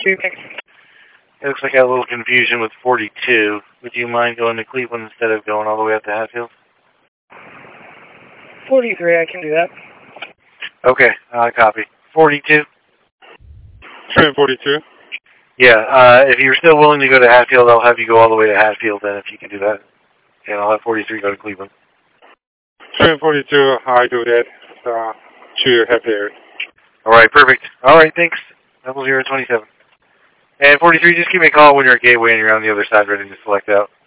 43, thanks. It looks like I had a little confusion with 42. Would you mind going to Cleveland instead of going all the way up to Hatfield? 43, I can do that. Okay, copy. 42? Train 42. Yeah, if you're still willing to go to Hatfield, I'll have you go all the way to Hatfield then if you can do that. And I'll have 43 go to Cleveland. Train 42, I do that. To Hatfield. Alright, perfect. Alright, thanks. 0027. And 43, just give me a call when you're at Gateway and you're on the other side ready to select out.